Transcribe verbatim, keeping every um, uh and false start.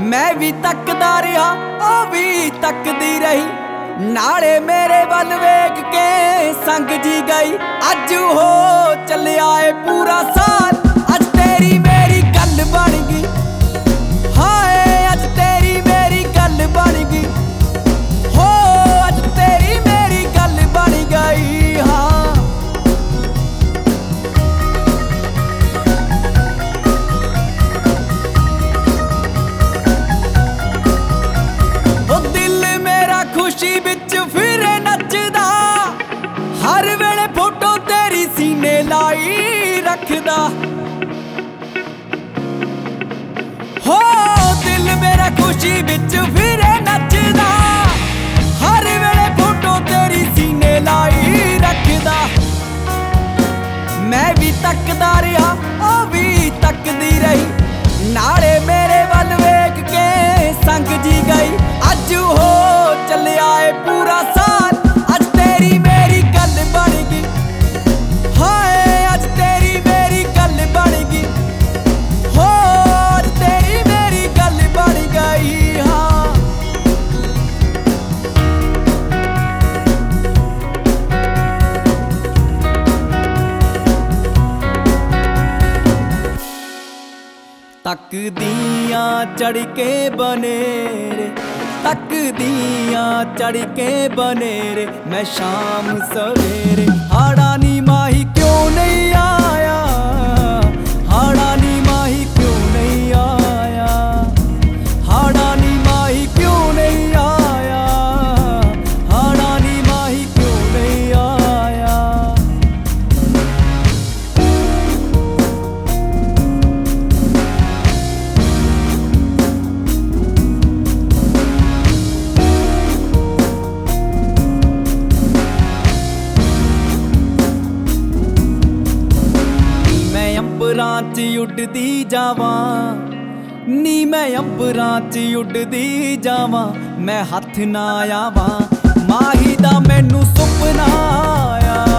मैं भी तकदा रहा ओ भी तकदी रही, नाले मेरे वल वेख के संग जी गई। अज हो चलिया ए पूरा साल, अज तेरी मेरी गल बन गई। हाय अज तेरी मेरी गल बन गई, हो अज तेरी मेरी गल बन गई। हाँ खुशी बिच फिरे नचदा, हर वेले फोटो तेरी सीने लाई रखदा। हो दिल मेरा खुशी बिच फिरे नचदा, हर वेले फोटो तेरी सीने लाई रखदा। मैं भी तकदा रहा ओ भी तकदी रही, नाले मेरे वल वेख के संग जी गई। अज हो चलिया ए पूरा साल, अज तेरी मेरी गल बन गई। हाय अज तेरी मेरी गल बन गई, हो अज तेरी मेरी गल बन गई। हाँ तकदियां चढ़ के बनेरे, तकदियां चढ़ के बनेरे, मैं शाम सवेरे। हाड़ा नी माही क्यों नहीं आया, हाड़ा नी माही क्यों नहीं आया, हाड़ा नी माही क्यों नहीं आया, हाड़ा नी माही क्यों नहीं आया। अंबरां च उड्डदी जावां नी, मैं अंबरां च उड्डदी जावां, मैं हत्थ ना आवां। माही दा मैनू सुपना आया,